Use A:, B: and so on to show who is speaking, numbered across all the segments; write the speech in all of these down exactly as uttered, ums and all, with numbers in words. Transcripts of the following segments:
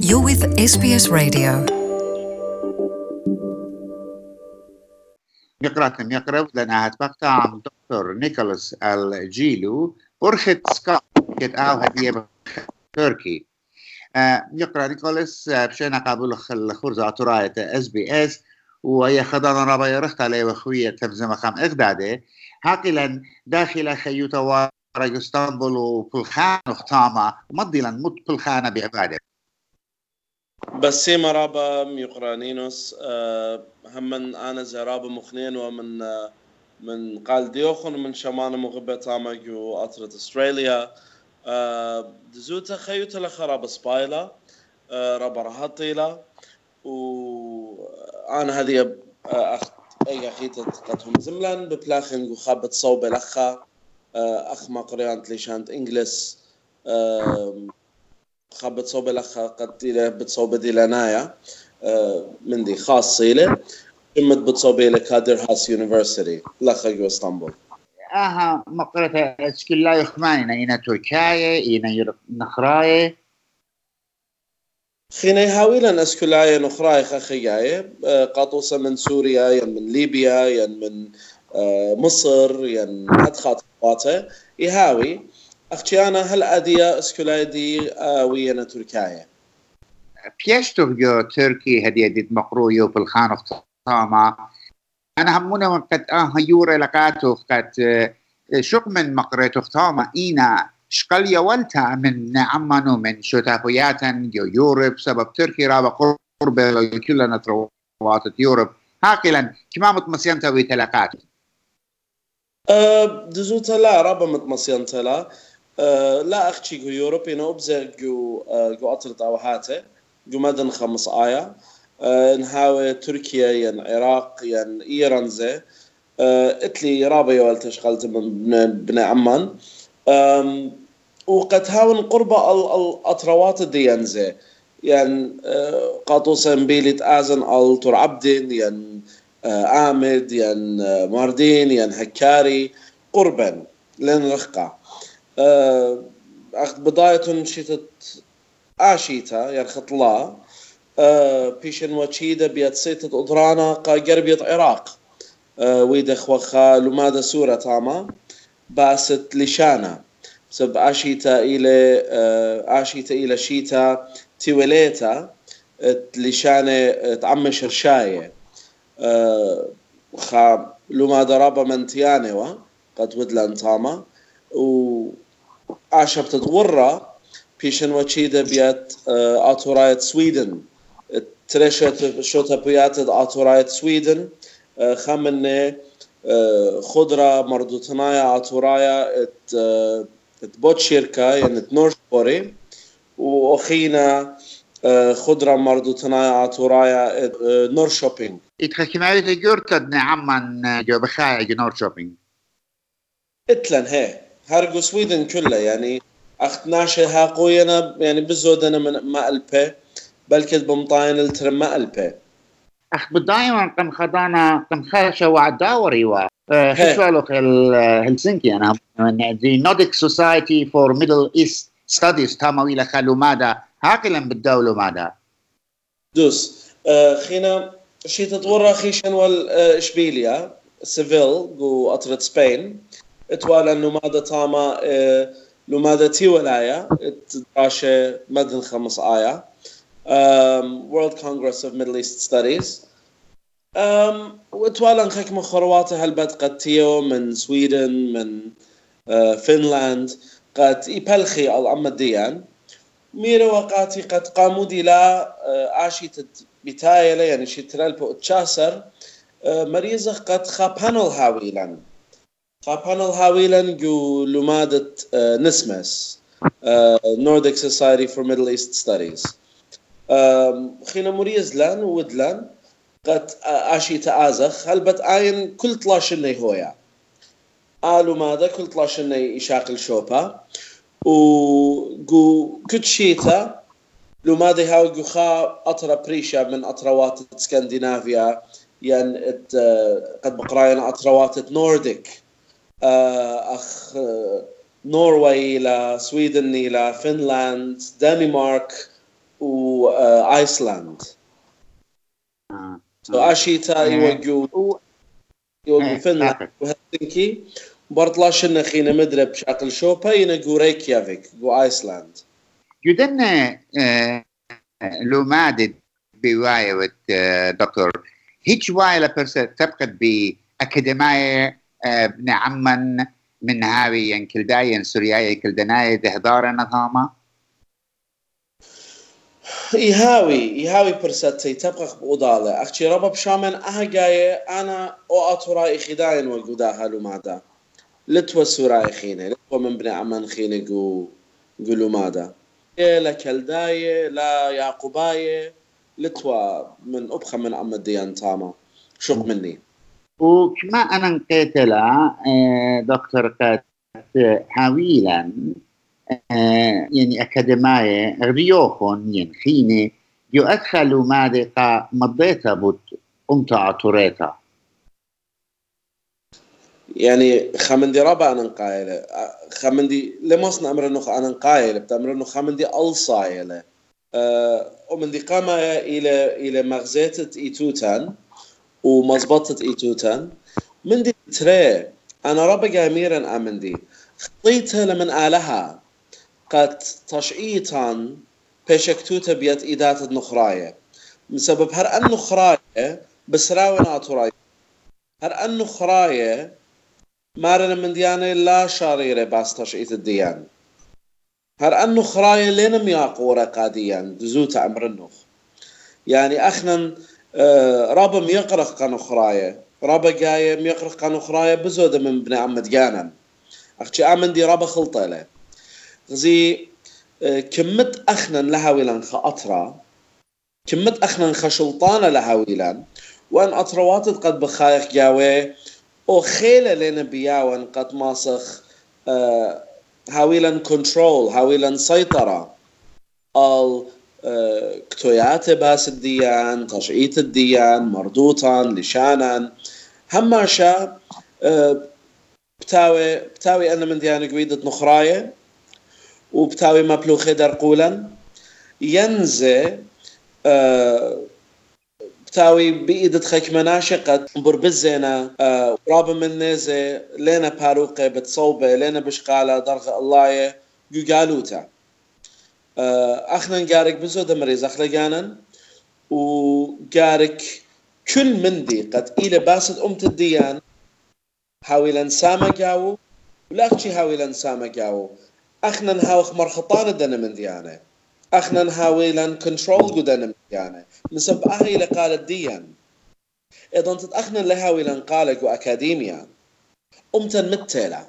A: You're with إس بي إس Radio.
B: يقرأتم يقرأ لنا هتبقى عم دكتور نيكولاس الجيلو أرخد سكوت كت أو هدية تركي يقرأ نيكولاس بشينا قابل الخرزة طراية إس بي إس وهي خدانا رابا يرخت عليه وخوية تبزم خام إغدادي حقلا داخل خيوطة وارج اسطنبول وبلخان اختاما ومضيلا مد بلخانة بعبادة
C: بس سيما رابا ميقرانينوس أه همن أنا زرابا مخنين ومن أه من قال ديوخن ومن شمان مغبة تامجو أطرة أستراليا أه دزوتا خيوتا لخراب سبايلا أه رابا رهطيلا وأنا هذه أخت أي أخيت قدهم زملان ببلاخن وخابت صوب لخا أه أخ ما قريانت ليشانت إنجلس أه خابت صوب لخا قد إلى بتصوب دي لنايا أه من دي خاصة إلى قمت بتصوب إلى كادر هاس يونيفرسيتي لخا جو اسطنبول
B: آها مقرة اسكي لا يخمانينا إنا تركيا إنا نخراي
C: خيني هاويلا اسكولايا نخراي خخياي قاطوسة من سوريا ين من ليبيا ين من أه مصر ين أدخات قواته يهاوي أختيانا هل أدية اسكولايا دي وينا تركيا
B: بيشتف جو تركي هدية دي مقرويو بالخان اختاما أنا همونا من قد آه يوري لقاتو قد شق من مقرة اختاما إينا شقل يولتا من عمانو من شتافياتا جو يورب سبب تركي رابا قربة كلنا ترواتت يورب هاقلا كما متمسيانتا ويتلقاتو
C: أه دزوتا لا رابا متمسيانتا لا أه لا أختي جو يوروبي نوبزر جو أه جو أطرت أوهاته جو مدن خمس آية أه نحاول تركيا ين عراق ين إيران زي أه إتلي رابا يوالت شغلت من بن عمان أه وقد هاون قربة الأطروات الديان زي ين أه قاطوسا بيلة آزن التر عبدين ين أه آمد ين أه ماردين ين هكاري قربا لين رخقة أه أخذ بداية شتت آشيتا يرخط الله أه بيشن وشيدة بيت سيتة أدرانا قا قربية عراق أه ويدخ وخا لماذا سورة تاما باست لشانا سب آشيتا إلى أه آشيتا إلى شيتا تيوليتا لشانة تعم شرشاية أه خا لماذا رابا منتيانوا قد ودلان تاما و عشب تتورى بيشن وشيدة بيات آتورايت سويدن ترشت شوتا بيات آتورايت سويدن خمنة خضرة مردوتنايا آتورايا ات ات بوت شركة يعني تنورشبوري وأخينا خضرة مردوتنايا آتورايا نور شوبينج
B: إتخكمالي تجورتد نعمان جو بخايا نور شوبينج
C: اتلن هي هرقو سويدن كلها يعني أختناشها قوينا يعني بزودنا من ما ألبه بلكي بمطاين الترم ما ألبه
B: أخ بدايما قم خدانا قم خاشة وعداوري و خشوالوك هلسنكي أنا The Nordic Society for Middle East Studies تاموي لخلو ماذا هاقلا بالدولة ماذا
C: دوس آه خينا شي تطور خيشن والإشبيليا سيفيل جو أطرد سبين اتوالا انه ماذا تاما اه لو ماذا تي ولايا اتدراشة مدن خمس آية um, World Congress of Middle East Studies um, واتوالا نخيك من خرواته هالبد قد تيو من سويدن من uh, فنلاند قد يبلخي الأمة ديان ميرو وقاتي قد قاموا دي لا uh, آشي بتايلة يعني شي ترالبو اتشاسر uh, مريزة قد خابانل هاويلان خابانل هاويلان جو لمادة uh, نسمس uh, Nordic Society for Middle East Studies uh, خينا مريز لان ودلان قد آشي تآزخ هلبت آين كل طلاشني هويا قالوا ماذا كل طلاشني إشاقل شوبا وقو كتشيتا لماذا هاو جوخا أطرا بريشا من أطروات اسكندنافيا ين ات قد بقراين أطروات نورديك أخ نوروي إلى سويدن إلى فنلاند دنمارك و وآيسلاند
B: آه.
C: سو آشيتا يوجو يوجو فنلند
B: آه.
C: وهلسنكي برطلاش إن خينا مدرب بشكل شوبا ينجو ريكيافيك جو آيسلاند
B: جدنا لو مادة بواية دكتور هيك وايلة برسة تبقى بأكاديمية بنعمن من هاوي ينكلداي سورياي كلدناي دهدار نظامة
C: يهاوي يهاوي برستي تبقى بأوضالة أختي ربا بشامن أهجاية أنا أو أطراي خداين والجوداها لماذا لتوا سوراي خينة لتوا من بني عمان خينة جو قولوا ماذا لا كلداية لا يعقوباية لتوا من أبخى من عم الديان تاما شق مني
B: وكما أنا نقيت لها دكتور قد حاويلا يعني أكاديمية ريوخون ينخيني يؤدخلوا مادقة مضيتها بوت أمتع طريتا
C: يعني خمندي رابع أنا نقايلة خمندي لمصنع أمر النخ أنا نقايلة بتأمر النخ خمندي ألصايلة أه ومن دي قامة إلى إلى مغزيتة إيتوتان ومزبطة إيتوتان من دي تري أنا رابع أميرا أمن دي خطيتها لمن آلها قد تشعيتان بيشكتوتا بيت إيدات النخراية من سبب هر أنه خراية بسراوين آتوراي هر أنه خراية مارنا من ديانة لا شاريرة باس تشعيت الديان هر أنه خراية لنا مياقورة قاديان دزوتا أمر النخ يعني أخنا آه رابا ميقرق قانو خراية رابا جاية ميقرق قانو خراية بزودة من بني عمد جانا أختي آمن دي رابا خلطة له زي كمت أخنا لهاويلان خاطرة كمت أخنا خشلطانة لهاويلان وأن أطرواتت قد بخايخ جاوي أو خيلة لنا بياوان قد ماسخ أه هاويلان كنترول هاويلان سيطرة al كتويات باس الديان تشعيت الديان مردوطا لشانا هماشا بتاوي بتاوي أنا من ديانة قويدة نخراية وبتاوي مبلوخي درقولا ينزي بتاوي بإيدة خيك مناشقة بربزينا رابا من نيزي لينا باروقة بتصوبة لينا بشقالة درغ الله يقالوتا أخنا نقارك بزودة مريز أخلقانا وقارك كل مندي قد إلى باسد أمت الديان هاويلا سامة قاو ولاقشي هاويلا سامة قاو أخنا نهاوخ مرخطان دنا من ديانة أخنا نهاويلا كنترول قدنا من ديانة نسب أهي لقال الديان إذا أنت أخنا لهاويلا قالك وأكاديميا أمتا متلا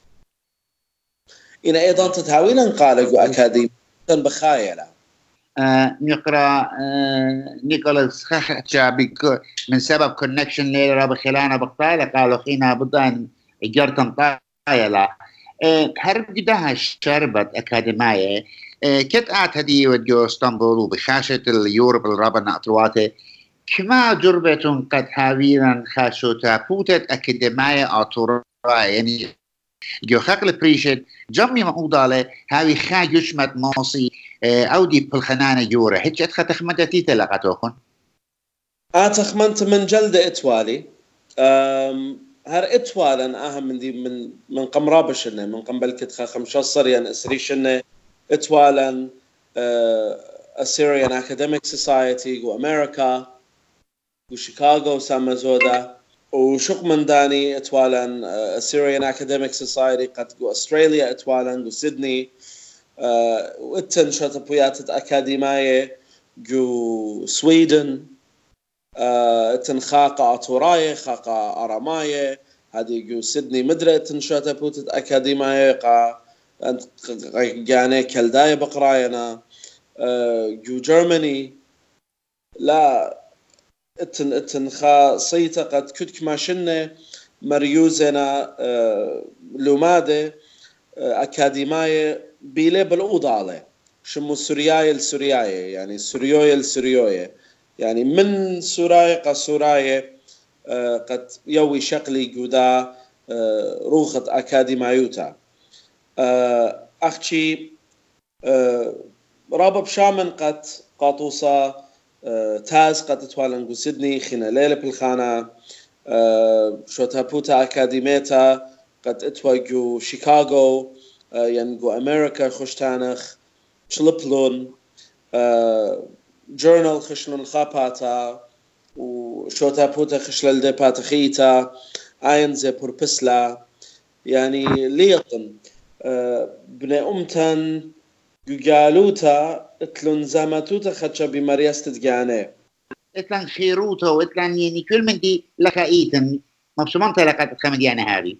C: إن إذا أنت تهاويلا قالك وأكاديميا بخايلة
B: آه نقرأ آه نيكولاس خاتشا من سبب كونكشن ليلة بخلانة بقطايلة قالوا خينا بدان إجارة طايلة آه هرب جدها شربت أكاديمية آه كت آت هدي وديو اسطنبول وبخاشة اليوروب الرابع نقطرواته كما جربتون قد حاويلا خاشوتا بوتت أكاديمية أطورا يعني جو خاقل بريشد جمي مقودالة هاوي خا يشمت موصي أو دي بالخنانة جورة هيك أتخا تخمدتي تلقاتوخن
C: أتخمنت من جلد إتوالي هر إتوالا أهم من دي من من قمرابشنة من قنبل كتخا خمشصر يعني أسريشنة إتوالا Assyrian Academic Society و أمريكا وشيكاغو سامزودا وشق من داني إتوالا Assyrian Academic Society قد جو أستراليا إتوالا وسيدني وإتن شطبويات أكاديمية جو سويدن إتن خاقة أطوراية خاقة أراماية هذه جو سيدني مدرة إتن شطبويات أكاديمية قا يعني كالداية بقراينا جو جرماني لا إتن إتن خا صيتا قد كتك ماشنة مريوزنا لومادة أكاديمية بيلي بالأوضة عليه شمو سورياية لسورياية يعني سوريوية لسوريوية يعني من سوراية قا سوراية قد يوي شقلي جودا روخة أكاديميوتا أختي رابا بشامن قد قاطوسا تاز قد توالنجو سيدني خينا ليلة بالخانة شوتا بوتا أكاديميتا قد اتواجو شيكاغو ينجو أمريكا خشتانخ شلبلون جورنال خشلون خاباتا وشوتا بوتا خشلل دي باتخيتا آين زي بوربسلا يعني ليطن بني أمتن قالوتا اتلون زاماتوتا خدشا بمارياست تجاني
B: اتلان خيروتا واتلان يعني كل من دي لك ايتن مبسومانتا لك تخمد يعني هذه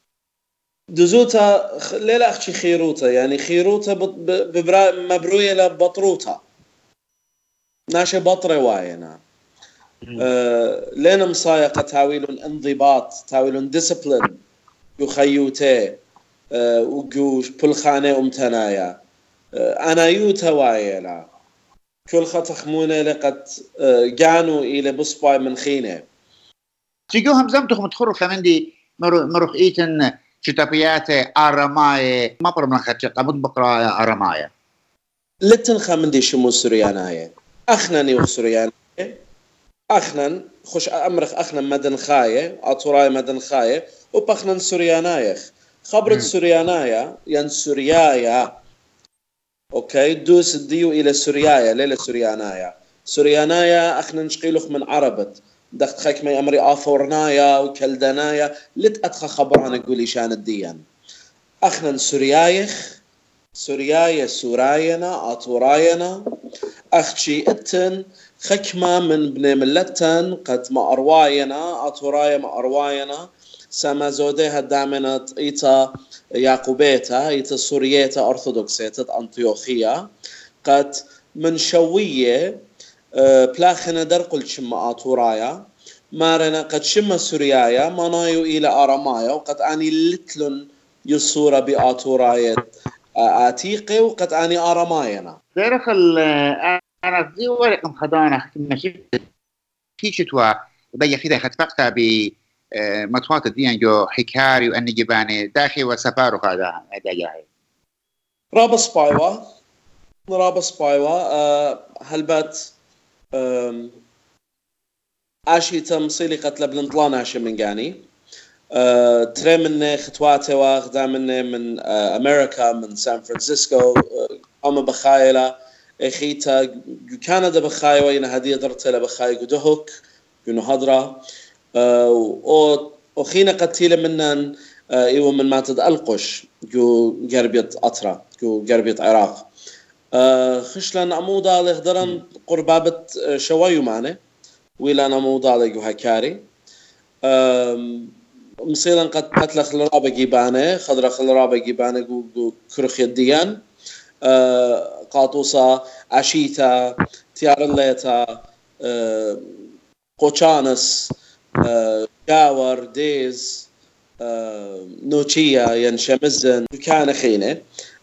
C: دزوتا ليلا اختي خيروتا يعني خيروتا ببرا مبروية لبطروتا ناشي بطرة واينا أه لين مصايقة تاويل انضباط تاويل ديسبلين يخيوتي أه وجوش بلخانة امتنايا أه انا يوتا وايلا كل خطخمونة لقد جانوا إلى بصباي من خينة
B: تيجو همزم تخم تخرو كمان دي مروخ إيتن شتابيات أرماية ما برم لخدش قمت بقرا أرماية
C: لتن خمن دي شمو سرياناية أخنن يوخ سرياناية أخنن خوش أمرخ أخنن مدن خاية أطوراي مدن خاية وبخنن سرياناية خبرت سرياناية ين سريايا اوكي دوس الديو الى سوريايا ليلة سوريانايا سوريانايا اخنا نشقيلوخ من عربت دخت خيك مي امري اثورنايا وكلدنايا لت ادخى خبرانا قولي شان الديان اخنا سوريايخ سوريايا سوراينا اطوراينا اختشي اتن خكمة من بني ملتن قد ما ارواينا اطورايا ما ارواينا سما زوديها دامنت ايتا يعقوبيتا ايتا سورييتا ارثوذكسيتا انطيوخية قد من شوية بلاخنا درقل شما اطورايا مارنا قد شما سوريايا منايو الى ارمايا وقد اني لتلن يصورة باطورايا اتيقي وقد اني ارماينا
B: دارخ انا زي ورقم خدانا ختم شفت كيشتوا بيا خيدا خدفقتا ب مطوات الدين جو حكاري وأني جباني داخي وسفارو هذا هذا جاهي
C: رابا سبايوا رابا سبايوا أه هلبات عاشي تمصيلي قتل بلنطلان عاشي من جاني أه تري من خطواتي واخدا مني من أه أمريكا من سان فرانسيسكو أه أما بخايلة إخيتا كندا بخايوة ينا هدية درتلا بخاي قدهوك ينو هضرة أه وخينا قتيلة منن أه إيوه من ماتد ألقش جو قربية أطرا جو قربية عراق أه خشلان عمودا لغدران قربابة شويو ماني ويلان عمودا لغو هكاري أه مصيرا قد قتل خلرابة جيباني خضرا خلرابة جيباني جو, جو كرخ يديان أه قاطوسا عشيتا تيارليتا أه قوشانس جاور uh, ديز uh, نوتشيا ينشمزن كان خينه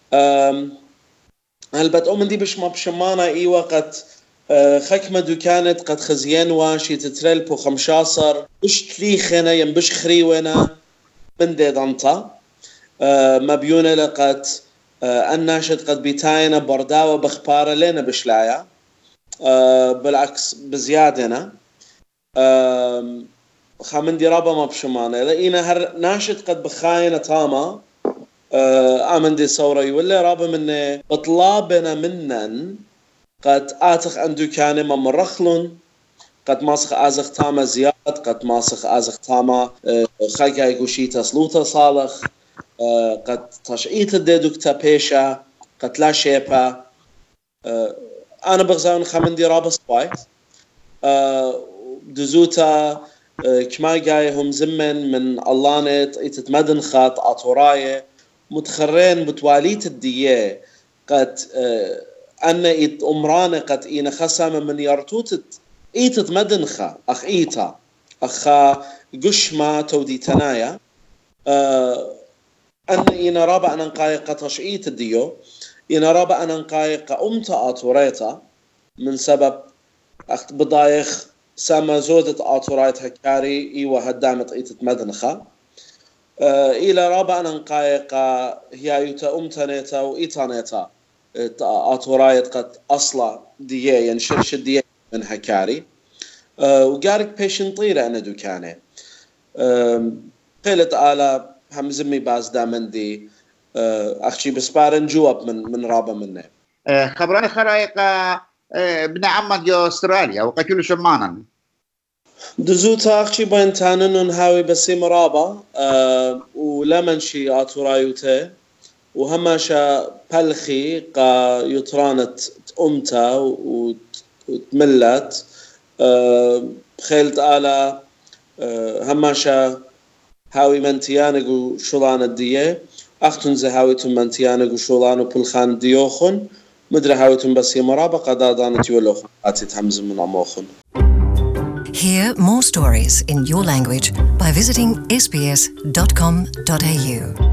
C: هلبت أمن دي بش ما بشمانا اي وقت uh, خكمة دو كانت قد خزيان واشي تترل بو خمشاصر بش تليخنا ينبش خريونا من دي دانتا uh, مبيونة لقد uh, الناشد قد بيتاينا برداوة بخبارة لنا بشلايا uh, بالعكس بزيادنا uh, خامن دي رابا ما بشمانه لقينا هر ناشد قد بخاينة تاما آه آمن دي صورة يولي رابا من بطلابنا منن قد آتخ اندو كان ممرخلن قد ماسخ آزخ تاما زياد قد ماسخ آزخ تاما آه خايكا يقوشيتا سلوتا صالخ آه قد تشعيت الديدوك تابيشا قد لا شيبا آه أنا بغزاون خامن دي رابا سبايت آه دزوتا كما جايهم زمن من اللانت يتمدن خط أطوراية متخرين بتواليت الدية قد أن إت أمران قد إن خسام من يرتوت إيت مدن خا أخ إيتا أخا قشما تودي تنايا أن إن رابع أن نقايق تشعيت الديو إن رابع أن نقايق أمتا أطوريتا من سبب أخت بضايخ سما زودة أطورايت هكاري إيوه هدامت إيتة مدنخة آه إلى رابع نقايقة هي يوتا أمتانيتا وإيتانيتا آتورايت قد أصلا ديه يعني شرش ديه من هكاري وقارك بيشن طيرة أنا دوكانه قيلت على هم زمي باز دامندي أخشي بسبارن جواب من من رابا منه
B: خبراني خرايق ابن عمك جو أستراليا وقتلوا شمانا
C: دزوتا أخشي بينتانن هاوي بسيم رابا ولمن شي آتورايوته وهماشا بلخي قا يطرانت أمتا وتملت خيلت على هماشا هاوي منتيانق وشولان الديه أختن زهاويتم منتيانق وشولان وبلخان ديوخن مدري هاويتم بس يمرابا قدادانت يولوخن آتت همز من عموخن.
A: Hear more stories in your language by visiting s b s dot com dot a u.